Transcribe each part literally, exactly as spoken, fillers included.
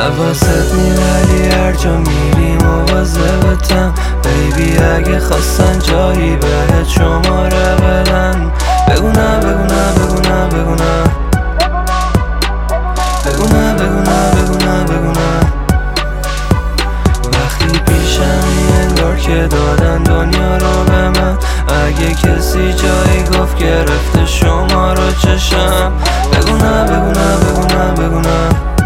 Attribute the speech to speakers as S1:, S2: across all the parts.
S1: حواست میبری هر جا میری مواظبتم بیبی اگه خواستن جایی بهت شماره بدن بگو نه بگو نه بگو نه بگو نه بگو نه بگو نه بگو نه بگو نه وقتی پیشمی انگار که دادن دنیا رو به من اگه کسی جایی گفت گرفته شما رو چشم بگو نه بگو نه بگو نه بگو نه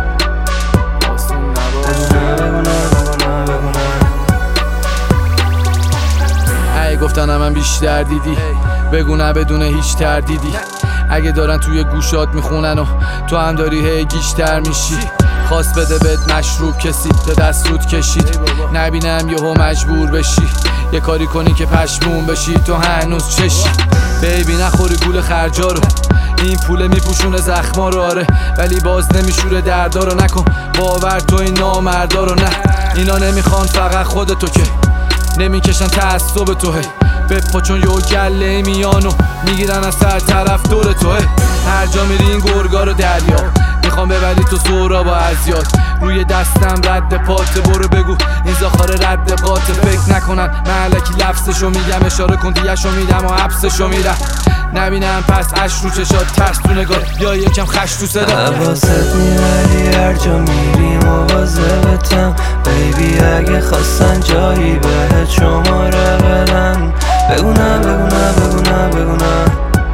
S2: گفتن من بیشتر دیدی بگو نه بدون هیچ تردیدی اگه دارن توی گوشات میخونن و تو هم داری هی گیج‌تر میشی خواست بده بهت مشروب کسی به دست رود کشید نبینم یهو مجبور بشی یه کاری کنی که پشمون بشی تو هنوز چشی بیبی نخوری گول خرجا رو این پوله میپوشونه زخما رو آره ولی باز نمیشوره دردا رو نکن باور تو این نامردا رو نه اینا نمیخوان فقط خودتو که نمیکشن تعصب توه بپا چون یه گله میانو میگیرن از سر طرف دور توه هر جا میری این گرگا رو دریا میخوام ببری تو سورا با ازیاد روی دستم رد پات برو بگو این زاخاره رد قاطه فکر نکنن ملکی لفظشو میگم اشاره کن دیگه‌شو میدم و حبسشو میرم نبینم پس اش رو چشات ترس تو نگاه یا یکم خش تو صدا
S1: حواست میبری هر جا میری مواظبتم بیبی اگه خواستن جایی بهت شماره بدن بگو نه بگو نه بگو نه بگو نه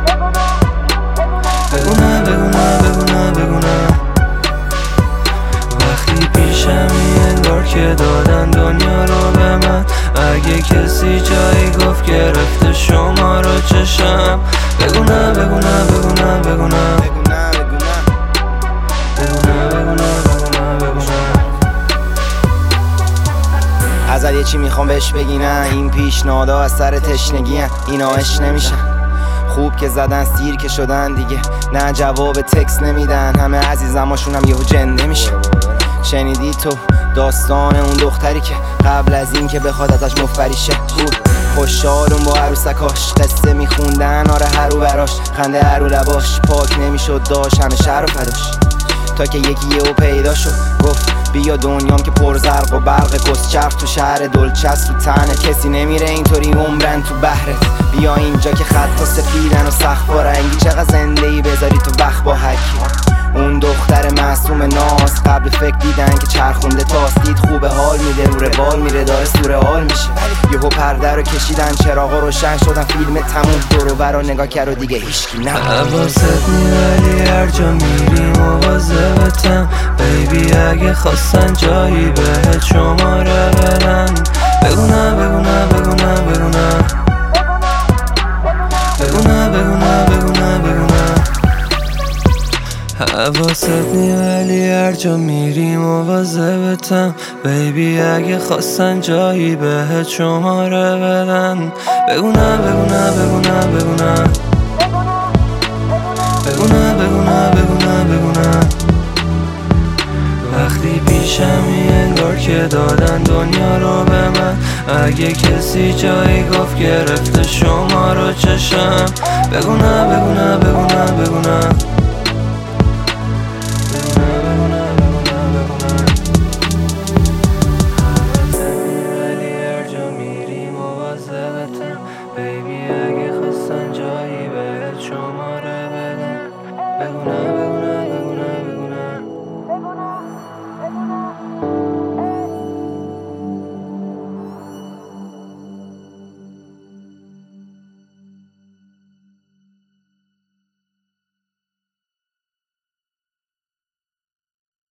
S1: بگو نه بگو نه بگو نه بگو نه وقتی پیشمی انگار که دادن دنیا رو به من اگه کسی جایی گفت گرفته شما رو چشم بگو نه بگو نه بگو نه بگو نه بگو نه بگو نه بگو نه بگو نه
S3: ازت یه چی میخوام بهش بگی نه این پیشنهادا از سر تشنگی هن. اینا عشق نمیشن خوب که زدن سیر که شدن دیگه نه جواب تکس نمیدن همه عزیزماشون هم یهو جنده میشه شنیدی تو داستان اون دختری که قبل از این که بخواد ازش مفبریشه بود خوشحالون با عروسکاش قصه میخوندن آره هرو براش خنده هرو لباش پاک نمیشد داشت همه شهر و فداش تا که یکی یهو پیدا شد گفت بیا دنیام که پر زرق و برق کسچرخ تو شهر دلچست تو تنه کسی نمیره اینطوری عمرن تو بحرت بیا اینجا که خطا سفیدن و سخت با رنگی چقدر زنده ای بذاری تو وقت با حکی اون دختر معصوم ناز قبل فکر دیدن که چرخونده تاست دید خوبه حال میده رو روال میره داره سوره حال میشه یهو پرده رو کشیدن چراغا روشن شدن فیلم تموم دورو برا نگاه کرد و دیگه هیچکی نه
S1: حواست میبری هر جا میری مواظبتم بیبی اگه خواستن جایی بهت شماره بدن بگو نه بگو نه بگو نه بگو نه بگو نه بگو نه بگو نه بگو نه حواست میبری هر جا میری مواظبتم بیبی اگه خواستن جایی بهت شماره بدن بگو نه بگو نه بگو نه بگو نه بگو نه بگو نه بگو نه بگو نه وقتی پیشمی انگار که دادن دنیا رو به من اگه کسی جایی گفت گرفته شما رو چشم بگو نه بگو نه بگو نه بگو نه